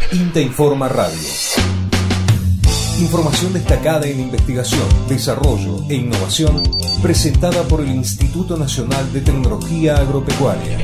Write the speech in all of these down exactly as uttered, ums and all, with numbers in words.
INTA Informa Radio. Información destacada en investigación, desarrollo e innovación presentada por el Instituto Nacional de Tecnología Agropecuaria.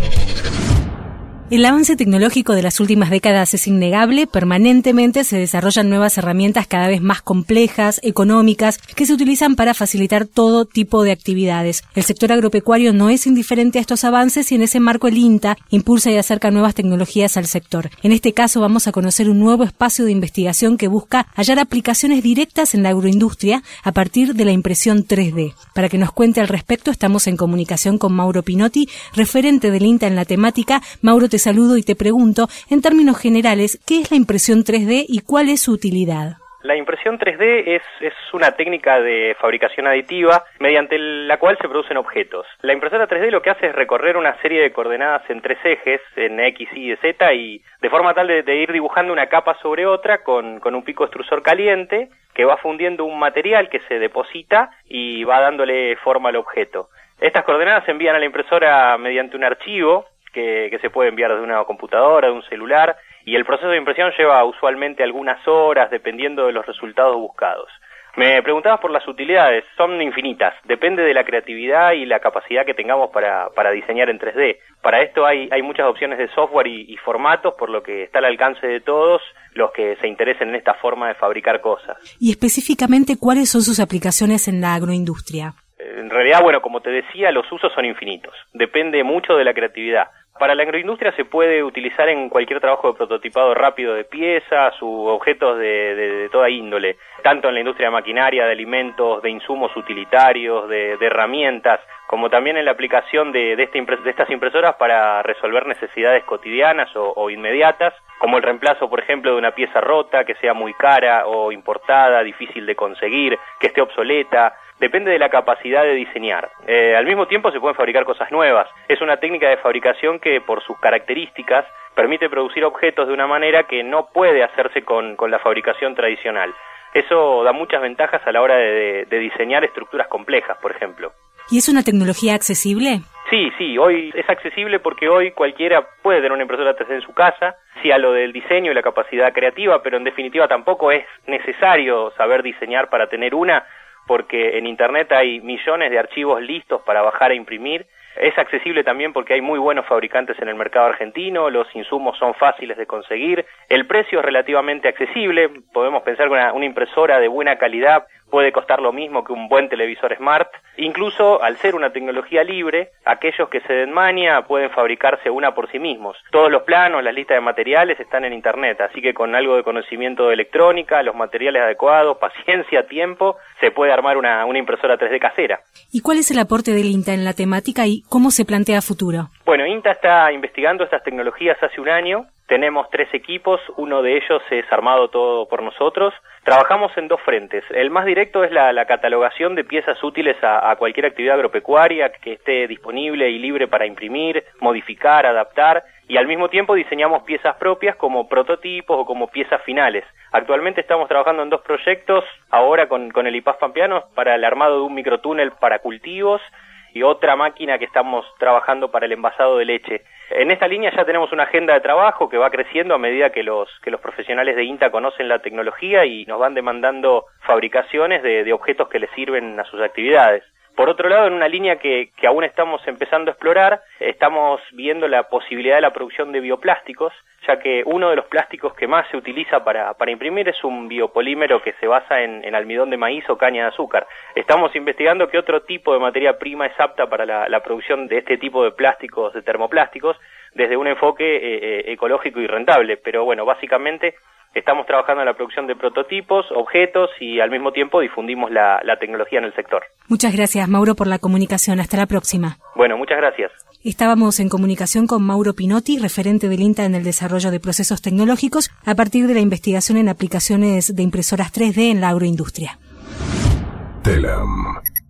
El avance tecnológico de las últimas décadas es innegable. Permanentemente se desarrollan nuevas herramientas cada vez más complejas, económicas, que se utilizan para facilitar todo tipo de actividades. El sector agropecuario no es indiferente a estos avances y en ese marco el INTA impulsa y acerca nuevas tecnologías al sector. En este caso vamos a conocer un nuevo espacio de investigación que busca hallar aplicaciones directas en la agroindustria a partir de la impresión tres D. Para que nos cuente al respecto estamos en comunicación con Mauro Pinotti, referente del INTA en la temática. Mauro, te saludo y te pregunto, en términos generales, ¿qué es la impresión tres D y cuál es su utilidad? La impresión tres D es, es una técnica de fabricación aditiva mediante la cual se producen objetos. La impresora tres D lo que hace es recorrer una serie de coordenadas en tres ejes, en X, Y y Z, y de forma tal de, de ir dibujando una capa sobre otra con, con un pico extrusor caliente que va fundiendo un material que se deposita y va dándole forma al objeto. Estas coordenadas se envían a la impresora mediante un archivo Que, que se puede enviar desde una computadora, de un celular, y el proceso de impresión lleva usualmente algunas horas dependiendo de los resultados buscados. Me preguntabas por las utilidades, son infinitas, depende de la creatividad y la capacidad que tengamos para, para diseñar en tres D. Para esto hay, hay muchas opciones de software y, y formatos, por lo que está al alcance de todos los que se interesen en esta forma de fabricar cosas. Y específicamente, ¿cuáles son sus aplicaciones en la agroindustria? En realidad, bueno, como te decía, los usos son infinitos, depende mucho de la creatividad. Para la agroindustria se puede utilizar en cualquier trabajo de prototipado rápido de piezas u objetos de, de, de toda índole, tanto en la industria de maquinaria, de alimentos, de insumos utilitarios, de, de herramientas, como también en la aplicación de, de, este impres- de estas impresoras para resolver necesidades cotidianas o, o inmediatas, como el reemplazo, por ejemplo, de una pieza rota que sea muy cara o importada, difícil de conseguir, que esté obsoleta. Depende de la capacidad de diseñar. Eh, al mismo tiempo se pueden fabricar cosas nuevas. Es una técnica de fabricación que por sus características permite producir objetos de una manera que no puede hacerse con, con la fabricación tradicional. Eso da muchas ventajas a la hora de, de, de diseñar estructuras complejas, por ejemplo. ¿Y es una tecnología accesible? Sí, sí, hoy es accesible porque hoy cualquiera puede tener una impresora tres D en su casa, sí a lo del diseño y la capacidad creativa, pero en definitiva tampoco es necesario saber diseñar para tener una, porque en Internet hay millones de archivos listos para bajar e imprimir. Es accesible también porque hay muy buenos fabricantes en el mercado argentino, los insumos son fáciles de conseguir, el precio es relativamente accesible, podemos pensar que una, una impresora de buena calidad puede costar lo mismo que un buen televisor smart. Incluso, al ser una tecnología libre, aquellos que se den maña pueden fabricarse una por sí mismos. Todos los planos, las listas de materiales están en Internet, así que con algo de conocimiento de electrónica, los materiales adecuados, paciencia, tiempo, se puede armar una, una impresora tres D casera. ¿Y cuál es el aporte del INTA en la temática y cómo se plantea a futuro? Bueno, INTA está investigando estas tecnologías hace un año. Tenemos tres equipos, uno de ellos es armado todo por nosotros. Trabajamos en dos frentes. El más directo es la, la catalogación de piezas útiles a, a cualquier actividad agropecuaria que esté disponible y libre para imprimir, modificar, adaptar, y al mismo tiempo diseñamos piezas propias como prototipos o como piezas finales. Actualmente estamos trabajando en dos proyectos, ahora con, con el I P A F Pampeano, para el armado de un microtúnel para cultivos, y otra máquina que estamos trabajando para el envasado de leche. En esta línea ya tenemos una agenda de trabajo que va creciendo a medida que los que los profesionales de INTA conocen la tecnología y nos van demandando fabricaciones de, de objetos que les sirven a sus actividades. Por otro lado, en una línea que, que aún estamos empezando a explorar, estamos viendo la posibilidad de la producción de bioplásticos, ya que uno de los plásticos que más se utiliza para, para imprimir es un biopolímero que se basa en, en almidón de maíz o caña de azúcar. Estamos investigando qué otro tipo de materia prima es apta para la, la producción de este tipo de plásticos, de termoplásticos, desde un enfoque eh, eh, ecológico y rentable. Pero bueno, básicamente estamos trabajando en la producción de prototipos, objetos y al mismo tiempo difundimos la, la tecnología en el sector. Muchas gracias, Mauro, por la comunicación. Hasta la próxima. Bueno, muchas gracias. Estábamos en comunicación con Mauro Pinotti, referente del INTA en el desarrollo de procesos tecnológicos a partir de la investigación en aplicaciones de impresoras tres D en la agroindustria. Telam.